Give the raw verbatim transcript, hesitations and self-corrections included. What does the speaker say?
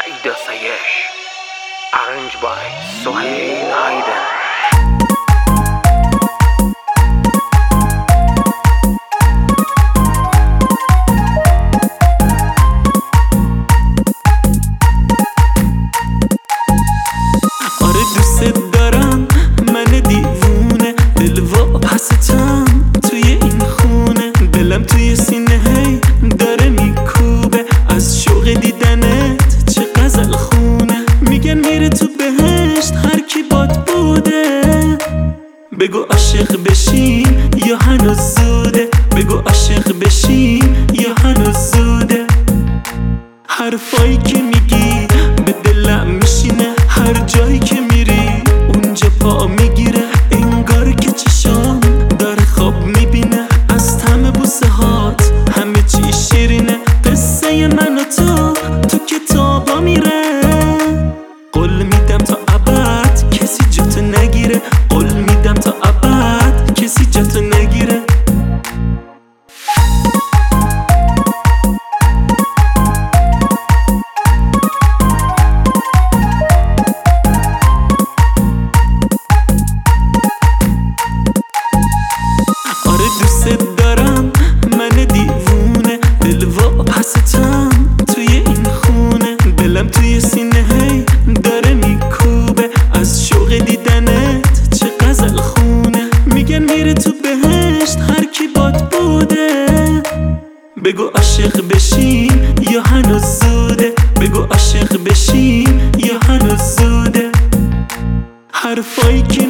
Ida Sayesh, arranged by Sohail Hayden. آره دوست دارم من دیوونه، دل و پستم توی این خونه، دلم توی سینه هی داره میکوبه از شوق دیدنت، چه غزل خونه. میگن میره تو بهشت هر کی باد بوده، بگو عاشق بشیم یا هنوز زوده، بگو عاشق بشیم یا هنوز زوده. حرفایی که میگی به دلم میشینه، هر جایی که میری اونجا پا میگیره، انگار که چشام داره خواب میبینه از طعم بوسه هات، همه چی شیرینه. قصه من و تو تو کتابا میره، قول میدم تا ابد کسی جاتو نگیره، قول میدم تا ابد کسی جاتو نگیره. دوست دارم من دیوونه، دل و پستم توی این خونه، دلم توی سینه هی داره میکوبه از شوق دیدنت، چه غزل خونه. میگن میره تو بهشت هر کی باد بوده، بگو عاشق بشیم یا هنوز زوده، بگو عاشق بشیم یا هنوز زوده. حرفایی که